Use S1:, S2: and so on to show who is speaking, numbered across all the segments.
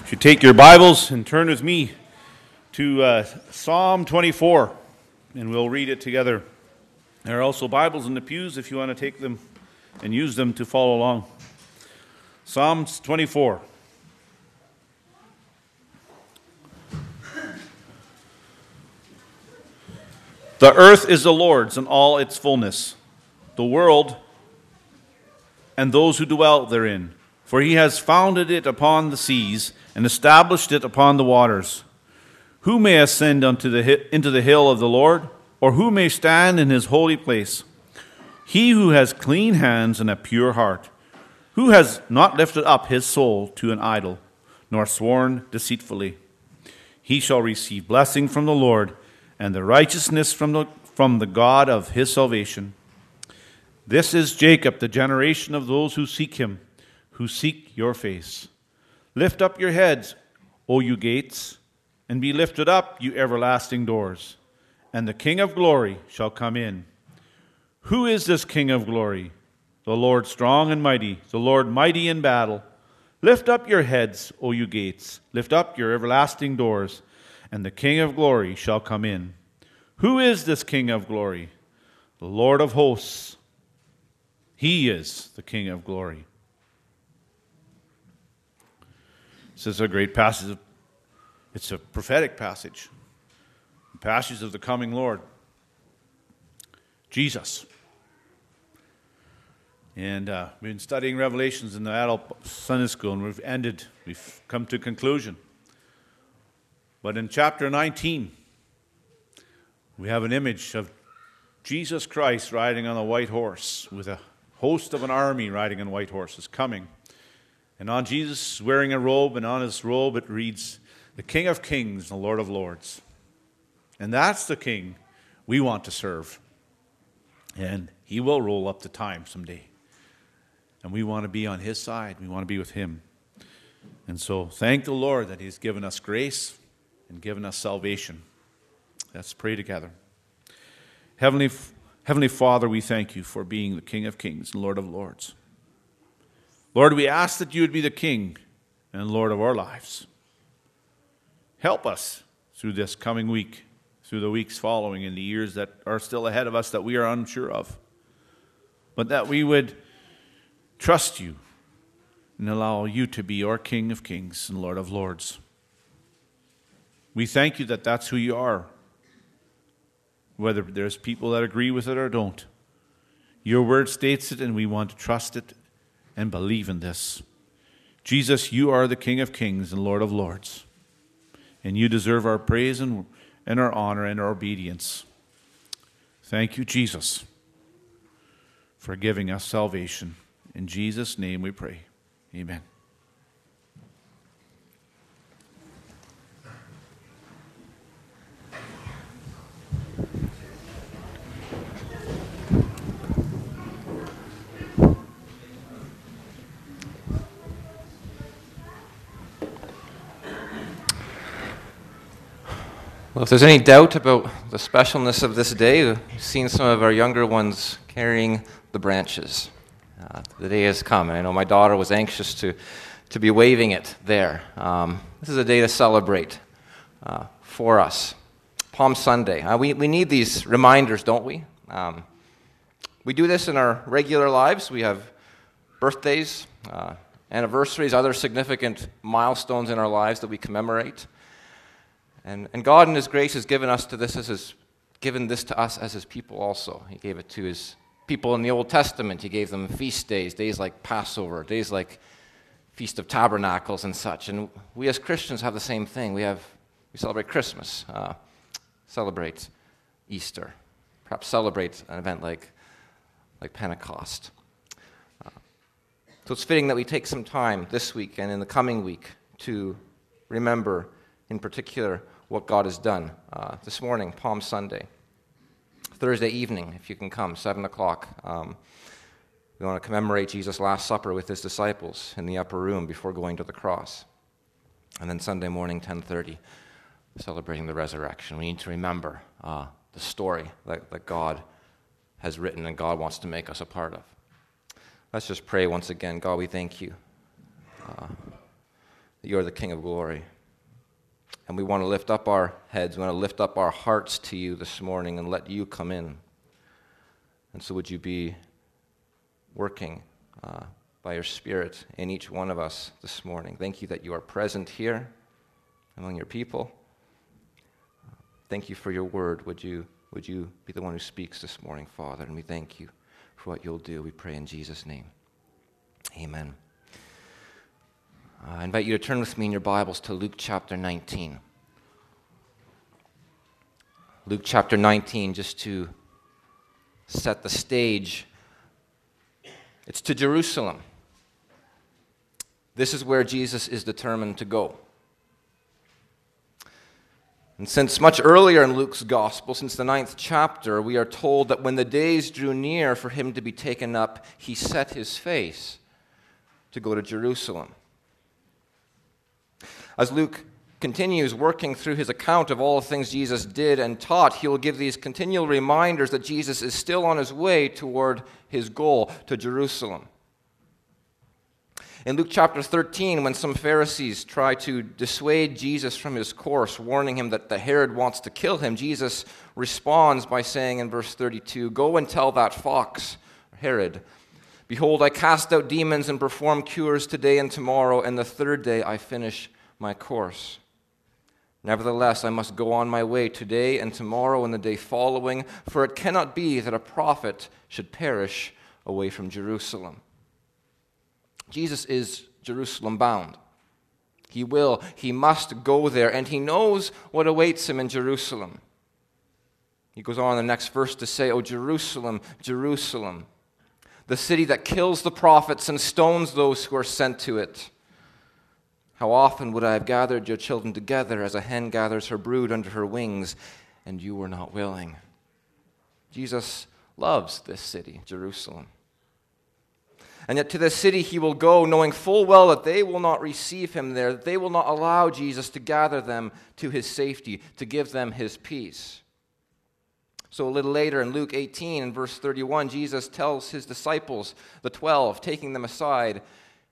S1: If you take your Bibles and turn with me to Psalm 24, and we'll read it together. There are also Bibles in the pews if you want to take them and use them to follow along. Psalms 24. The earth is the Lord's and all its fullness, the world and those who dwell therein. For he has founded it upon the seas and established it upon the waters. Who may ascend into the hill of the Lord, or who may stand in his holy place? He who has clean hands and a pure heart, who has not lifted up his soul to an idol, nor sworn deceitfully. He shall receive blessing from the Lord, and the righteousness from the God of his salvation. This is Jacob, the generation of those who seek him, who seek your face. Lift up your heads, O you gates, and be lifted up, you everlasting doors, and the King of glory shall come in. Who is this King of glory? The Lord strong and mighty, the Lord mighty in battle. Lift up your heads, O you gates, lift up your everlasting doors, and the King of glory shall come in. Who is this King of glory? The Lord of hosts. He is the King of glory. This is a great passage. It's a prophetic passage. The passage of the coming Lord, Jesus. And we've been studying Revelations in the adult Sunday school, and we've come to conclusion. But in chapter 19, we have an image of Jesus Christ riding on a white horse with a host of an army riding on white horses coming. And on Jesus wearing a robe, and on his robe it reads, the King of Kings and the Lord of Lords. And that's the King we want to serve. And he will roll up the time someday. And we want to be on his side. We want to be with him. And so thank the Lord that he's given us grace and given us salvation. Let's pray together. Heavenly Father, we thank you for being the King of Kings and Lord of Lords. Lord, we ask that you would be the King and Lord of our lives. Help us through this coming week, through the weeks following, and the years that are still ahead of us that we are unsure of. But that we would trust you and allow you to be our King of Kings and Lord of Lords. We thank you that that's who you are, whether there's people that agree with it or don't. Your word states it, and we want to trust it and believe in this. Jesus, you are the King of Kings and Lord of Lords, and you deserve our praise and our honor and our obedience. Thank you, Jesus, for giving us salvation. In Jesus' name we pray. Amen.
S2: Well, if there's any doubt about the specialness of this day, we've seen some of our younger ones carrying the branches. The day has come, and I know my daughter was anxious to be waving it there. This is a day to celebrate for us. Palm Sunday. We need these reminders, don't we? We do this in our regular lives. We have birthdays, anniversaries, other significant milestones in our lives that we commemorate. And God in his grace has given this to us as his people also. He gave it to his people in the Old Testament. He gave them feast days like Passover, days like Feast of Tabernacles and such. And we as Christians have the same thing. We celebrate Christmas, celebrate Easter, perhaps celebrate an event like Pentecost. So it's fitting that we take some time this week and in the coming week to remember in particular what God has done. This morning, Palm Sunday. Thursday evening, if you can come, 7 o'clock. We want to commemorate Jesus' Last Supper with his disciples in the upper room before going to the cross. And then Sunday morning, 10:30, celebrating the resurrection. We need to remember the story that God has written and God wants to make us a part of. Let's just pray once again. God, we thank you that you are the King of glory. And we want to lift up our heads, we want to lift up our hearts to you this morning and let you come in. And so would you be working by your Spirit in each one of us this morning. Thank you that you are present here among your people. Thank you for your word. Would you be the one who speaks this morning, Father? And we thank you for what you'll do. We pray in Jesus' name. Amen. I invite you to turn with me in your Bibles to Luke chapter 19. Luke chapter 19, just to set the stage. It's to Jerusalem. This is where Jesus is determined to go. And since much earlier in Luke's gospel, since the 9th chapter, we are told that when the days drew near for him to be taken up, he set his face to go to Jerusalem. As Luke continues working through his account of all the things Jesus did and taught, he will give these continual reminders that Jesus is still on his way toward his goal, to Jerusalem. In Luke chapter 13, when some Pharisees try to dissuade Jesus from his course, warning him that Herod wants to kill him, Jesus responds by saying in verse 32, "Go and tell that fox, Herod, behold, I cast out demons and perform cures today and tomorrow, and the third day I finish my course. Nevertheless, I must go on my way today and tomorrow and the day following, for it cannot be that a prophet should perish away from Jerusalem." Jesus is Jerusalem bound. He must go there, and he knows what awaits him in Jerusalem. He goes on in the next verse to say, "O Jerusalem, Jerusalem, the city that kills the prophets and stones those who are sent to it. How often would I have gathered your children together as a hen gathers her brood under her wings, and you were not willing." Jesus loves this city, Jerusalem. And yet to this city he will go, knowing full well that they will not receive him there, that they will not allow Jesus to gather them to his safety, to give them his peace. So a little later in Luke 18, in verse 31, Jesus tells his disciples, the 12, taking them aside,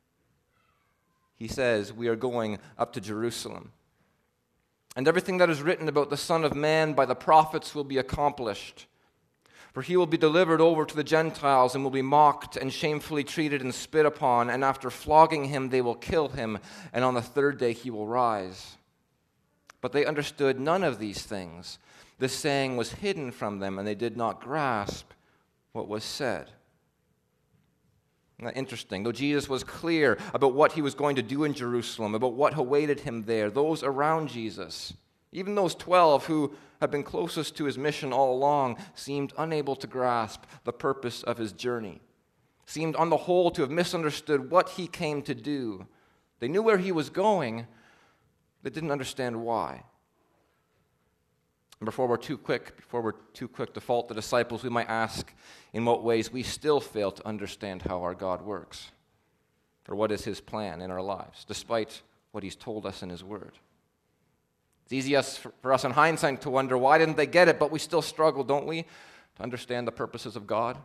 S2: he says, "We are going up to Jerusalem. And everything that is written about the Son of Man by the prophets will be accomplished. For he will be delivered over to the Gentiles and will be mocked and shamefully treated and spit upon, and after flogging him they will kill him, and on the third day he will rise." But they understood none of these things. This saying was hidden from them, and they did not grasp what was said. Isn't that interesting? Though Jesus was clear about what he was going to do in Jerusalem, about what awaited him there, those around Jesus, even those 12 who had been closest to his mission all along, seemed unable to grasp the purpose of his journey, seemed on the whole to have misunderstood what he came to do. They knew where he was going, they didn't understand why. And before we're too quick to fault the disciples, we might ask in what ways we still fail to understand how our God works, or what is his plan in our lives, despite what he's told us in his word. It's easy for us in hindsight to wonder, why didn't they get it? But we still struggle, don't we, to understand the purposes of God?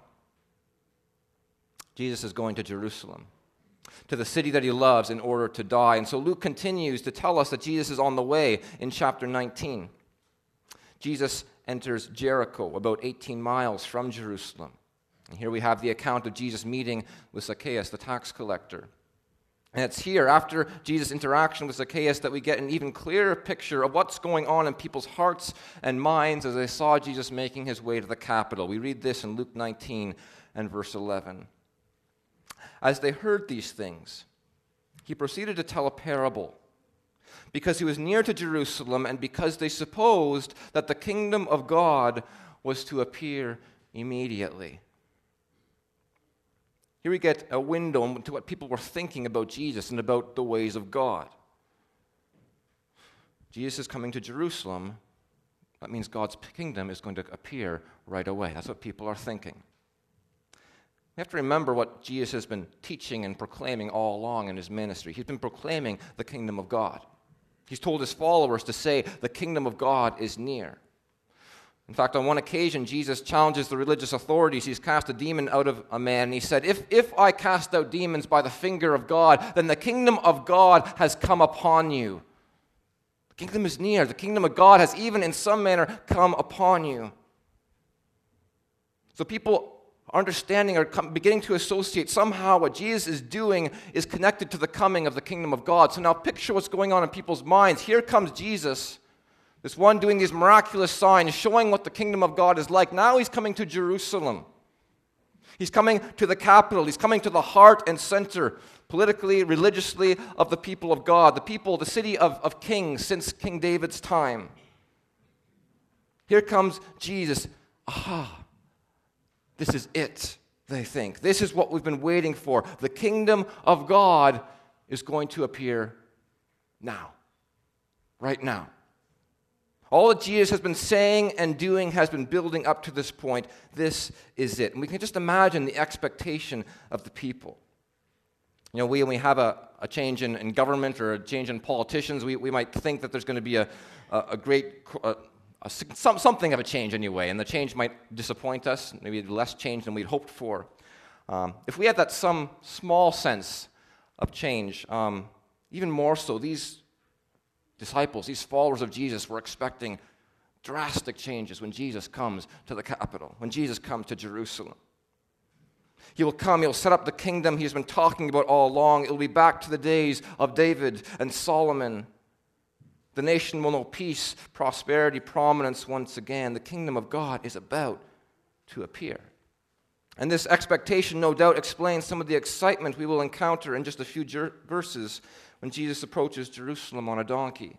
S2: Jesus is going to Jerusalem, to the city that he loves, in order to die. And so Luke continues to tell us that Jesus is on the way in chapter 19. Jesus enters Jericho, about 18 miles from Jerusalem. And here we have the account of Jesus meeting with Zacchaeus, the tax collector. And it's here, after Jesus' interaction with Zacchaeus, that we get an even clearer picture of what's going on in people's hearts and minds as they saw Jesus making his way to the capital. We read this in Luke 19 and verse 11. "As they heard these things, he proceeded to tell a parable, because he was near to Jerusalem and because they supposed that the kingdom of God was to appear immediately." Here we get a window into what people were thinking about Jesus and about the ways of God. Jesus is coming to Jerusalem. That means God's kingdom is going to appear right away. That's what people are thinking. We have to remember what Jesus has been teaching and proclaiming all along in his ministry. He's been proclaiming the kingdom of God. He's told his followers to say, "The kingdom of God is near." In fact, on one occasion, Jesus challenges the religious authorities. He's cast a demon out of a man, and he said, if I cast out demons by the finger of God, then the kingdom of God has come upon you. The kingdom is near. The kingdom of God has even in some manner come upon you. So people are understanding or beginning to associate somehow what Jesus is doing is connected to the coming of the kingdom of God. So now picture what's going on in people's minds. Here comes Jesus, this one doing these miraculous signs, showing what the kingdom of God is like. Now he's coming to Jerusalem. He's coming to the capital. He's coming to the heart and center, politically, religiously, of the people of God, the city of kings since King David's time. Here comes Jesus. Aha! This is it, they think. This is what we've been waiting for. The kingdom of God is going to appear now, right now. All that Jesus has been saying and doing has been building up to this point. This is it. And we can just imagine the expectation of the people. You know, when we have a change in government or a change in politicians, we might think that there's going to be a great, something of a change anyway, and the change might disappoint us, maybe less change than we'd hoped for. If we had that some small sense of change, even more so, these disciples, these followers of Jesus were expecting drastic changes when Jesus comes to the capital, when Jesus comes to Jerusalem. He will come, he'll set up the kingdom he's been talking about all along. It'll be back to the days of David and Solomon. The nation will know peace, prosperity, prominence once again. The kingdom of God is about to appear. And this expectation, no doubt, explains some of the excitement we will encounter in just a few verses when Jesus approaches Jerusalem on a donkey.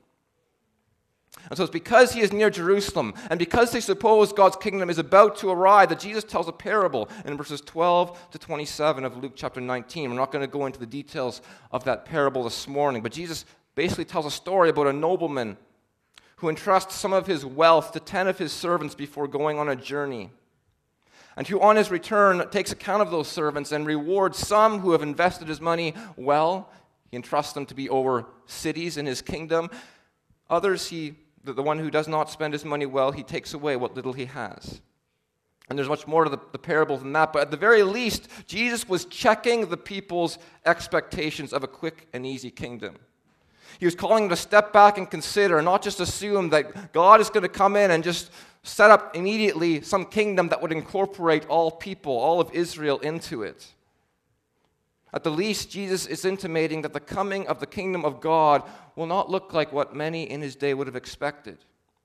S2: And so it's because he is near Jerusalem, and because they suppose God's kingdom is about to arrive, that Jesus tells a parable in verses 12 to 27 of Luke chapter 19. We're not going to go into the details of that parable this morning, but Jesus basically tells a story about a nobleman who entrusts some of his wealth to 10 of his servants before going on a journey, and who on his return takes account of those servants and rewards some who have invested his money well. He entrusts them to be over cities in his kingdom. Others, the one who does not spend his money well, he takes away what little he has. And there's much more to the parable than that, but at the very least, Jesus was checking the people's expectations of a quick and easy kingdom. He was calling them to step back and consider, not just assume that God is going to come in and just set up immediately some kingdom that would incorporate all people, all of Israel into it. At the least, Jesus is intimating that the coming of the kingdom of God will not look like what many in his day would have expected.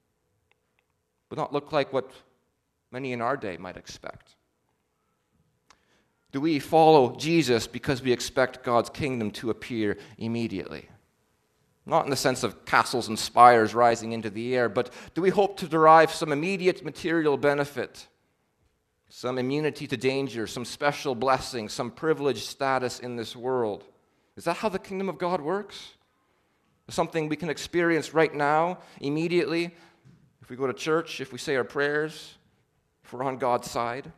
S2: Will not look like what many in our day might expect. Do we follow Jesus because we expect God's kingdom to appear immediately? Not in the sense of castles and spires rising into the air, but do we hope to derive some immediate material benefit? Some immunity to danger, some special blessing, some privileged status in this world. Is that how the kingdom of God works? Something we can experience right now, immediately, if we go to church, if we say our prayers, if we're on God's side?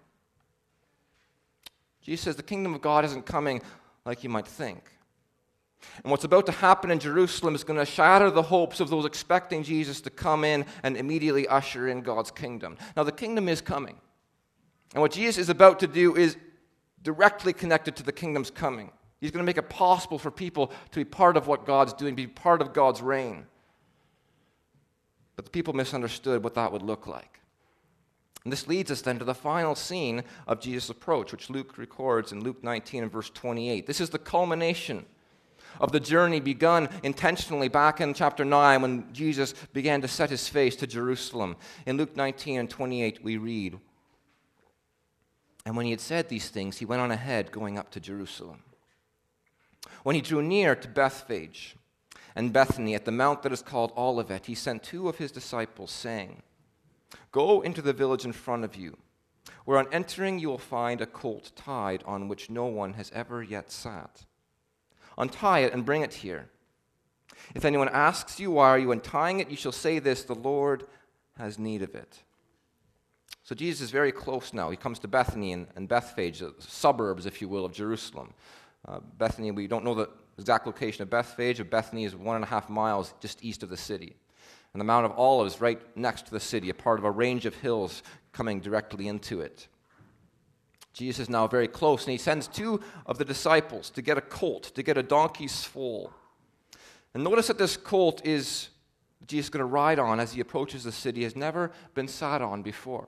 S2: Jesus says the kingdom of God isn't coming like you might think. And what's about to happen in Jerusalem is going to shatter the hopes of those expecting Jesus to come in and immediately usher in God's kingdom. Now, the kingdom is coming. And what Jesus is about to do is directly connected to the kingdom's coming. He's going to make it possible for people to be part of what God's doing, be part of God's reign. But the people misunderstood what that would look like. And this leads us then to the final scene of Jesus' approach, which Luke records in Luke 19 and verse 28. This is the culmination of the journey begun intentionally back in chapter 9 when Jesus began to set his face to Jerusalem. In Luke 19 and 28 we read, "And when he had said these things, he went on ahead, going up to Jerusalem. When he drew near to Bethphage and Bethany at the mount that is called Olivet, he sent 2 of his disciples, saying, 'Go into the village in front of you, where on entering you will find a colt tied on which no one has ever yet sat. Untie it and bring it here. If anyone asks you, why are you untying it, you shall say this, the Lord has need of it.'" So Jesus is very close now. He comes to Bethany and Bethphage, suburbs, if you will, of Jerusalem. Bethany, we don't know the exact location of Bethphage, but Bethany is 1.5 miles just east of the city. And the Mount of Olives right next to the city, a part of a range of hills coming directly into it. Jesus is now very close, and he sends 2 of the disciples to get a colt, to get a donkey's foal. And notice that this colt is Jesus going to ride on as he approaches the city has never been sat on before.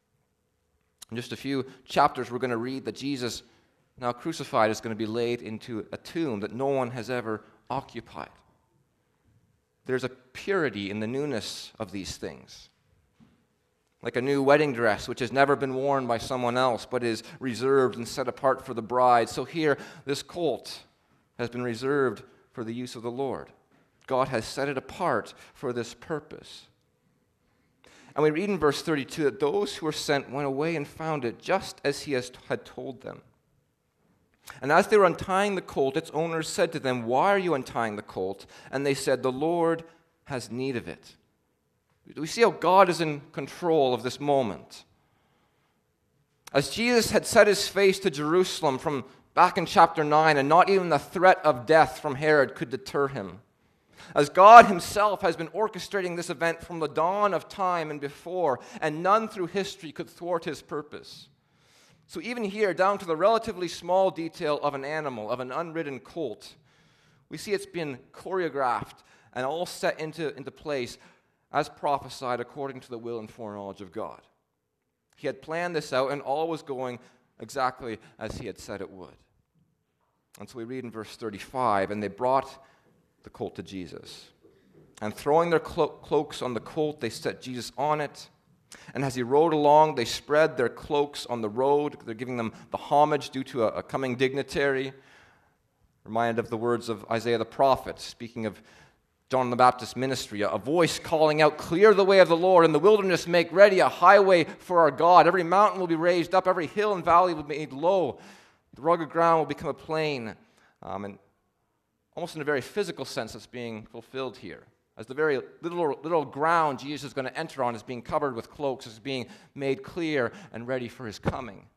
S2: In just a few chapters, we're going to read that Jesus, now crucified, is going to be laid into a tomb that no one has ever occupied. There's a purity in the newness of these things. Like a new wedding dress, which has never been worn by someone else, but is reserved and set apart for the bride. So here, this colt has been reserved for the use of the Lord. God has set it apart for this purpose. And we read in verse 32 that those who were sent went away and found it just as he had told them. And as they were untying the colt, its owners said to them, "Why are you untying the colt?" And they said, "The Lord has need of it." We see how God is in control of this moment. As Jesus had set his face to Jerusalem from back in chapter 9, and not even the threat of death from Herod could deter him. As God himself has been orchestrating this event from the dawn of time and before, and none through history could thwart his purpose. So even here, down to the relatively small detail of an animal, of an unridden colt, we see it's been choreographed and all set into place as prophesied according to the will and foreknowledge of God. He had planned this out, and all was going exactly as he had said it would. And so we read in verse 35, "And they brought the colt to Jesus. And throwing their cloaks on the colt, they set Jesus on it. And as he rode along, they spread their cloaks on the road." They're giving them the homage due to a coming dignitary. Reminded of the words of Isaiah the prophet, speaking of John the Baptist's ministry, a voice calling out, "Clear the way of the Lord, in the wilderness make ready a highway for our God. Every mountain will be raised up, every hill and valley will be made low. The rugged ground will become a plain." And almost in a very physical sense that's being fulfilled here. As the very little ground Jesus is going to enter on is being covered with cloaks, is being made clear and ready for his coming.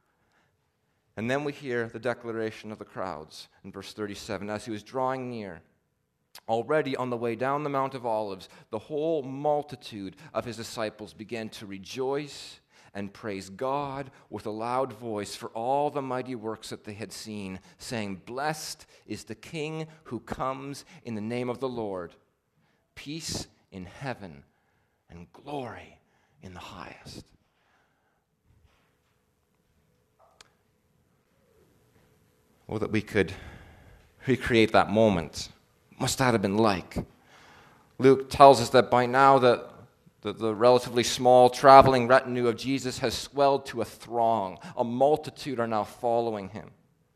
S2: And then we hear the declaration of the crowds in verse 37. As he was drawing near, already on the way down the Mount of Olives, the whole multitude of his disciples began to rejoice and praise God with a loud voice for all the mighty works that they had seen, saying, "Blessed is the King who comes in the name of the Lord. Peace in heaven and glory in the highest." Oh, that we could recreate that moment. What must that have been like? Luke tells us that by now the relatively small traveling retinue of Jesus has swelled to a throng. A multitude are now following him.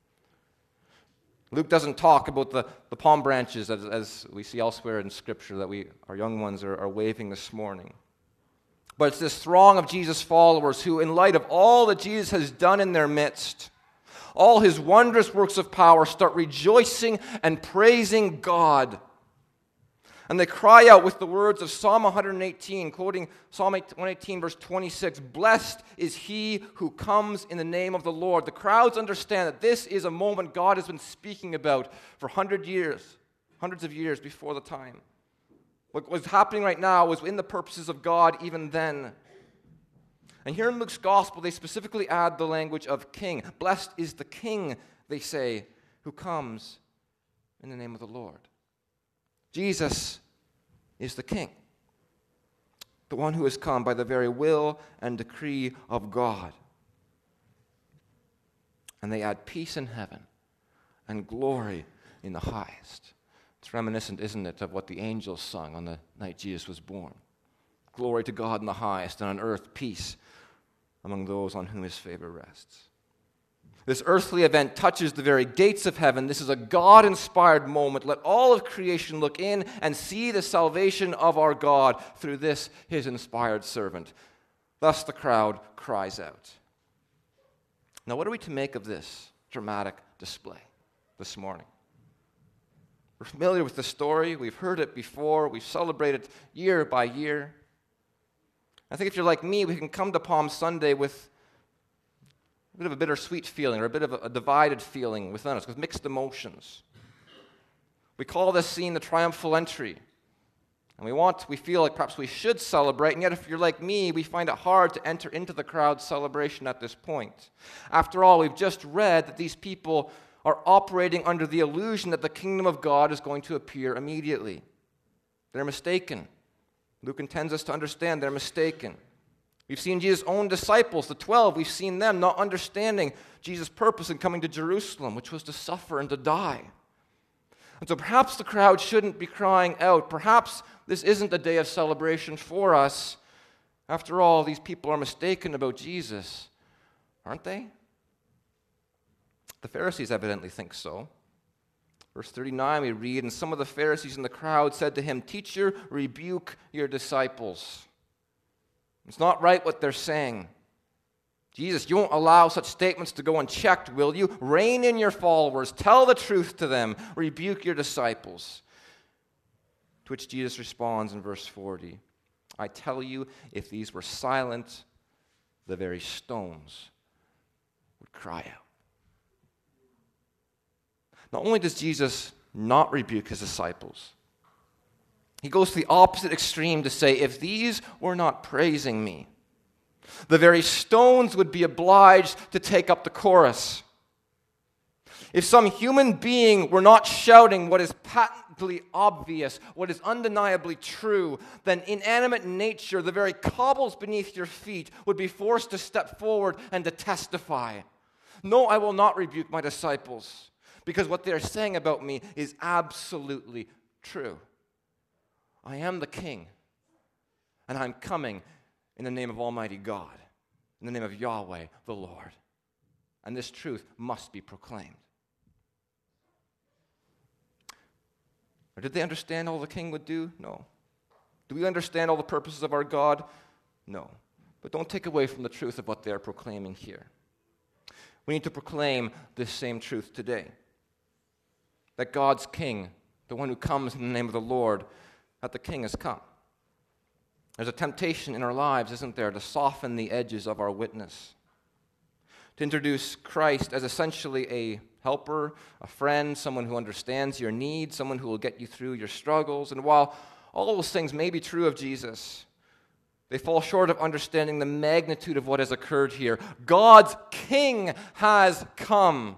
S2: Luke doesn't talk about the palm branches as we see elsewhere in Scripture that our young ones are waving this morning. But it's this throng of Jesus' followers who, in light of all that Jesus has done in their midst, all his wondrous works of power, start rejoicing and praising God. And they cry out with the words of Psalm 118, quoting Psalm 118, verse 26, "Blessed is he who comes in the name of the Lord." The crowds understand that this is a moment God has been speaking about for hundreds of years before the time. What was happening right now was in the purposes of God even then. And here in Luke's gospel, they specifically add the language of king. Blessed is the king, they say, who comes in the name of the Lord. Jesus is the king, the one who has come by the very will and decree of God. And they add peace in heaven and glory in the highest. It's reminiscent, isn't it, of what the angels sung on the night Jesus was born. Glory to God in the highest, and on earth peace among those on whom his favor rests. This earthly event touches the very gates of heaven. This is a God-inspired moment. Let all of creation look in and see the salvation of our God through this, his inspired servant. Thus the crowd cries out. Now, what are we to make of this dramatic display this morning? We're familiar with the story. We've heard it before. We've celebrated year by year. I think if you're like me, we can come to Palm Sunday with a bit of a bittersweet feeling or a bit of a divided feeling within us, with mixed emotions. We call this scene the triumphal entry. And we feel like perhaps we should celebrate, and yet if you're like me, we find it hard to enter into the crowd's celebration at this point. After all, we've just read that these people are operating under the illusion that the kingdom of God is going to appear immediately. They're mistaken. Luke intends us to understand they're mistaken. We've seen Jesus' own disciples, the 12, we've seen them not understanding Jesus' purpose in coming to Jerusalem, which was to suffer and to die. And so perhaps the crowd shouldn't be crying out. Perhaps this isn't a day of celebration for us. After all, these people are mistaken about Jesus, aren't they? The Pharisees evidently think so. Verse 39, we read, and some of the Pharisees in the crowd said to him, "Teacher, rebuke your disciples." It's not right what they're saying. Jesus, you won't allow such statements to go unchecked, will you? Rein in your followers. Tell the truth to them. Rebuke your disciples. To which Jesus responds in verse 40, I tell you, if these were silent, the very stones would cry out. Not only does Jesus not rebuke his disciples, he goes to the opposite extreme to say, if these were not praising me, the very stones would be obliged to take up the chorus. If some human being were not shouting what is patently obvious, what is undeniably true, then inanimate nature, the very cobbles beneath your feet, would be forced to step forward and to testify. No, I will not rebuke my disciples, because what they are saying about me is absolutely true. I am the King, and I'm coming in the name of Almighty God, in the name of Yahweh, the Lord. And this truth must be proclaimed. Or did they understand all the King would do? No. Do we understand all the purposes of our God? No. But don't take away from the truth of what they are proclaiming here. We need to proclaim this same truth today. That God's King, the one who comes in the name of the Lord, that the King has come. There's a temptation in our lives, isn't there, to soften the edges of our witness. To introduce Christ as essentially a helper, a friend, someone who understands your needs, someone who will get you through your struggles. And while all those things may be true of Jesus, they fall short of understanding the magnitude of what has occurred here. God's King has come.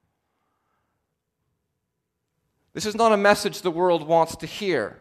S2: This is not a message the world wants to hear.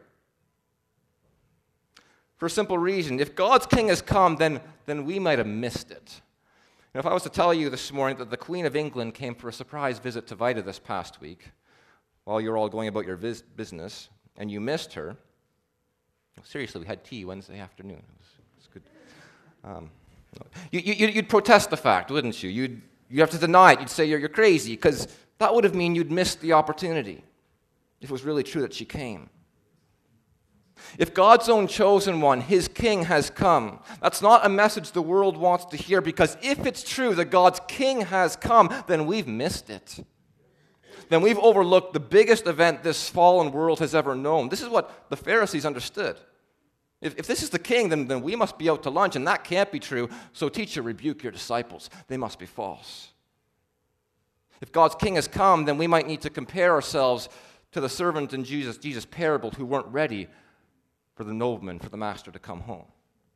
S2: For a simple reason. If God's King has come, then we might have missed it. If I was to tell you this morning that the Queen of England came for a surprise visit to Vita this past week, while you're all going about your business, and you missed her, seriously, we had tea Wednesday afternoon. It was good. You'd protest the fact, wouldn't you? You'd have to deny it. You'd say you're crazy, because that would have meant you'd missed the opportunity if it was really true that she came. If God's own chosen one, his King, has come, that's not a message the world wants to hear, because if it's true that God's King has come, then we've missed it. Then we've overlooked the biggest event this fallen world has ever known. This is what the Pharisees understood. If this is the King, then we must be out to lunch, and that can't be true. So teacher, rebuke your disciples. They must be false. If God's King has come, then we might need to compare ourselves to the servant in Jesus' parable who weren't ready for the nobleman, for the master to come home.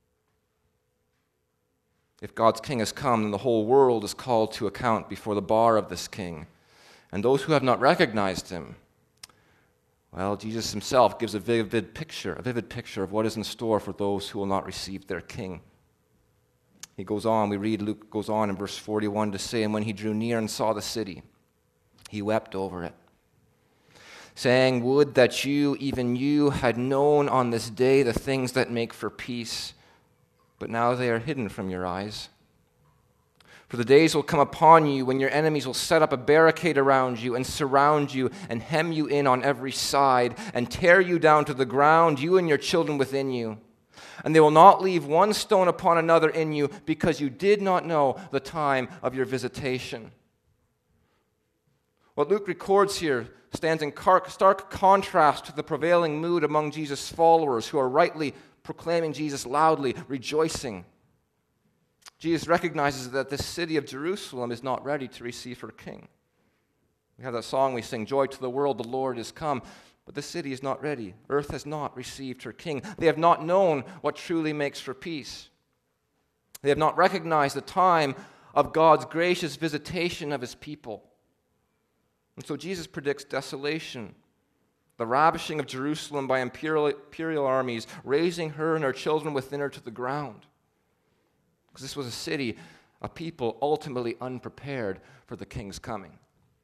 S2: If God's King has come, then the whole world is called to account before the bar of this King. And those who have not recognized him, well, Jesus himself gives a vivid picture of what is in store for those who will not receive their King. He goes on, Luke goes on in verse 41 to say, and when he drew near and saw the city, he wept over it, saying, would that you, even you, had known on this day the things that make for peace, but now they are hidden from your eyes. For the days will come upon you when your enemies will set up a barricade around you and surround you and hem you in on every side and tear you down to the ground, you and your children within you. And they will not leave one stone upon another in you, because you did not know the time of your visitation. What Luke records here stands in stark contrast to the prevailing mood among Jesus' followers, who are rightly proclaiming Jesus loudly, rejoicing. Jesus recognizes that this city of Jerusalem is not ready to receive her King. We have that song we sing, joy to the world, the Lord is come. But the city is not ready. Earth has not received her king. They have not known what truly makes for peace. They have not recognized the time of God's gracious visitation of his people. And so Jesus predicts desolation, the ravishing of Jerusalem by imperial armies, razing her and her children within her to the ground. Because this was a city, a people ultimately unprepared for the king's coming.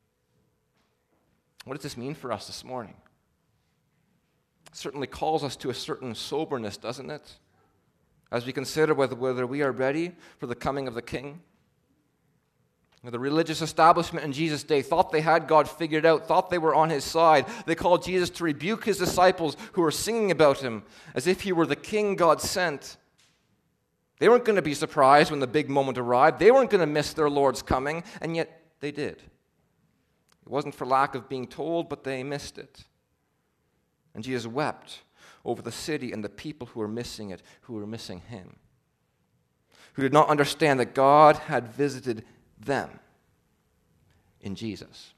S2: What does this mean for us this morning? It certainly calls us to a certain soberness, doesn't it? As we consider whether we are ready for the coming of the king. The religious establishment in Jesus' day thought they had God figured out, thought they were on his side. They called Jesus to rebuke his disciples who were singing about him as if he were the king God sent. They weren't going to be surprised when the big moment arrived. They weren't going to miss their Lord's coming, and yet they did. It wasn't for lack of being told, but they missed it. And Jesus wept over the city and the people who were missing it, who were missing him, who did not understand that God had visited them in Jesus.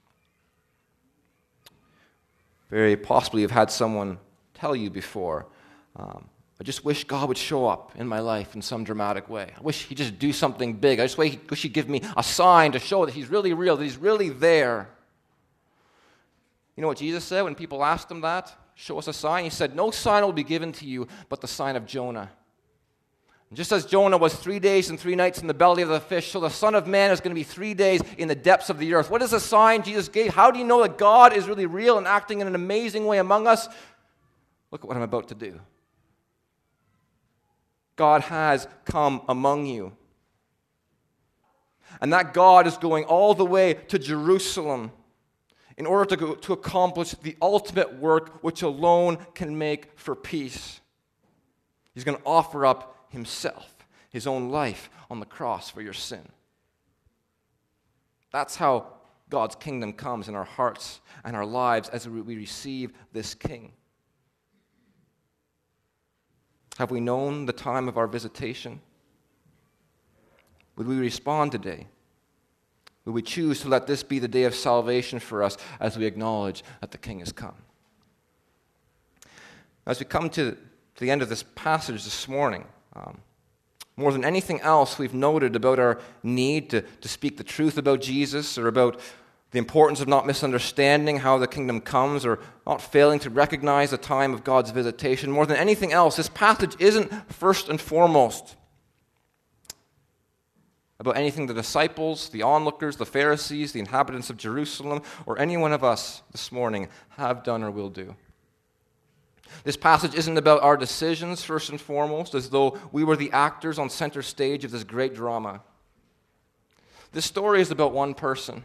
S2: Very possibly you've had someone tell you before, I just wish God would show up in my life in some dramatic way. I wish he'd just do something big. I just wish he'd give me a sign to show that he's really real, that he's really there. You know what Jesus said when people asked him that? Show us a sign. He said, no sign will be given to you but the sign of Jonah. And just as Jonah was 3 days and 3 nights in the belly of the fish, so the Son of Man is going to be 3 days in the depths of the earth. What is the sign Jesus gave? How do you know that God is really real and acting in an amazing way among us? Look at what I'm about to do. God has come among you. And that God is going all the way to Jerusalem in order to accomplish the ultimate work which alone can make for peace. He's going to offer up himself, his own life on the cross for your sin. That's how God's kingdom comes in our hearts and our lives as we receive this king. Have we known the time of our visitation? Would we respond today? Would we choose to let this be the day of salvation for us as we acknowledge that the king has come? As we come to the end of this passage this morning, more than anything else we've noted about our need to speak the truth about Jesus, or about the importance of not misunderstanding how the kingdom comes, or not failing to recognize the time of God's visitation. More than anything else, this passage isn't first and foremost about anything the disciples, the onlookers, the Pharisees, the inhabitants of Jerusalem, or any one of us this morning have done or will do. This passage isn't about our decisions first and foremost, as though we were the actors on center stage of this great drama. This story is about one person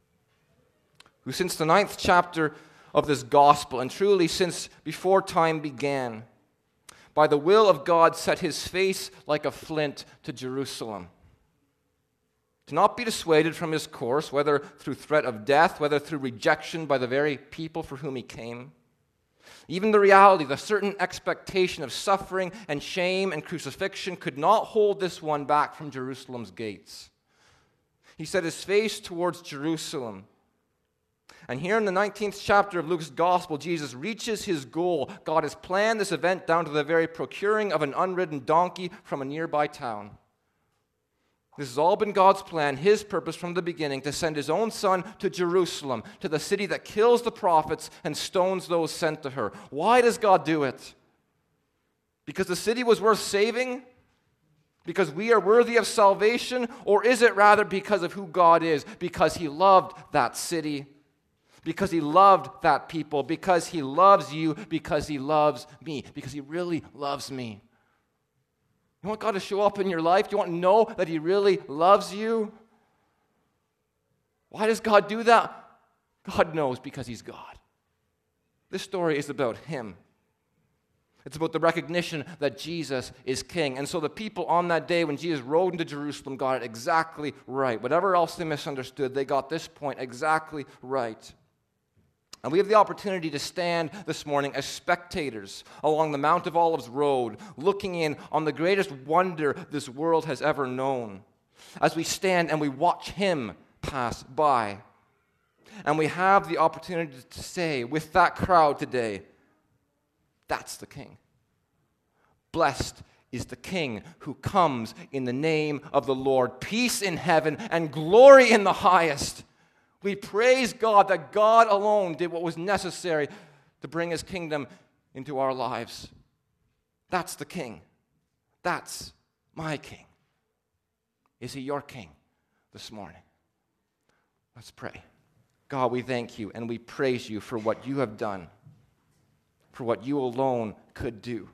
S2: who, since the 9th chapter of this gospel, and truly since before time began, by the will of God set his face like a flint to Jerusalem, to not be dissuaded from his course, whether through threat of death, whether through rejection by the very people for whom he came. Even the reality, the certain expectation of suffering and shame and crucifixion could not hold this one back from Jerusalem's gates. He set his face towards Jerusalem. And here in the 19th chapter of Luke's gospel, Jesus reaches his goal. God has planned this event down to the very procuring of an unridden donkey from a nearby town. This has all been God's plan, his purpose from the beginning, to send his own son to Jerusalem, to the city that kills the prophets and stones those sent to her. Why does God do it? Because the city was worth saving? Because we are worthy of salvation? Or is it rather because of who God is? Because he loved that city, because he loved that people, because he loves you, because he loves me, because he really loves me. You want God to show up in your life? Do you want to know that he really loves you? Why does God do that? God knows, because he's God. This story is about him. It's about the recognition that Jesus is king. And so the people on that day when Jesus rode into Jerusalem got it exactly right. Whatever else they misunderstood, they got this point exactly right. And we have the opportunity to stand this morning as spectators along the Mount of Olives road, looking in on the greatest wonder this world has ever known, as we stand and we watch him pass by. And we have the opportunity to say with that crowd today, that's the King. Blessed is the King who comes in the name of the Lord. Peace in heaven and glory in the highest. We praise God that God alone did what was necessary to bring his kingdom into our lives. That's the King. That's my King. Is he your King this morning? Let's pray. God, we thank you and we praise you for what you have done, for what you alone could do.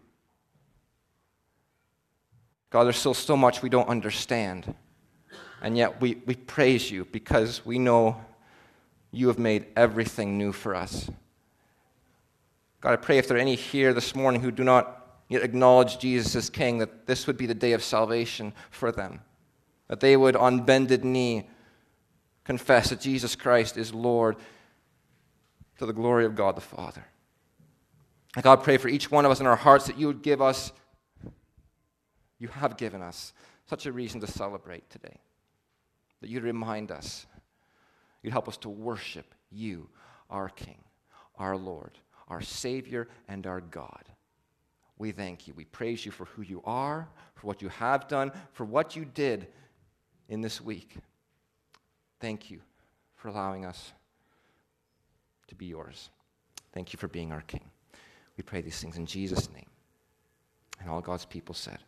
S2: God, there's still so much we don't understand, and yet we praise you because we know you have made everything new for us. God, I pray if there are any here this morning who do not yet acknowledge Jesus as King, that this would be the day of salvation for them, that they would on bended knee confess that Jesus Christ is Lord to the glory of God the Father. And God, pray for each one of us in our hearts that you would give us, you have given us such a reason to celebrate today. That you'd remind us, you'd help us to worship you, our King, our Lord, our Savior, and our God. We thank you. We praise you for who you are, for what you have done, for what you did in this week. Thank you for allowing us to be yours. Thank you for being our King. We pray these things in Jesus' name. And all God's people said,